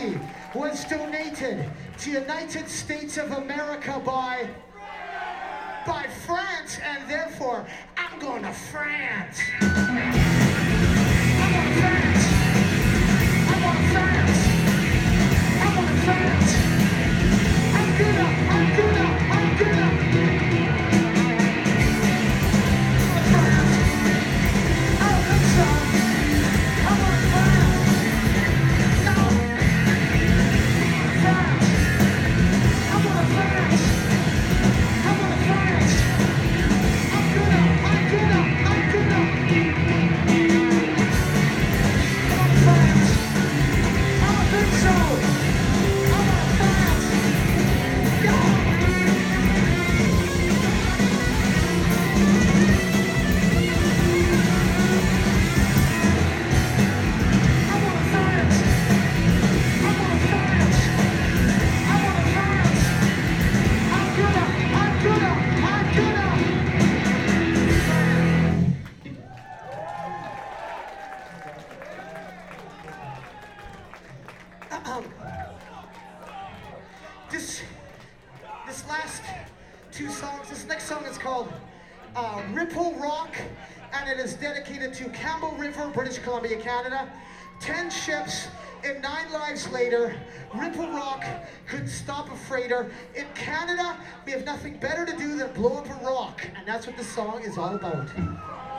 Jersey was donated to United States of America by France, and therefore I'm going to France. I'm going to France. I'm going to France. I'm going to France. I'm gonna. This last two songs, this next song is called Ripple Rock, and it is dedicated to Campbell River, British Columbia, Canada. 10 ships and 9 lives later, Ripple Rock could stop a freighter. In Canada, we have nothing better to do than blow up a rock, and that's what this song is all about.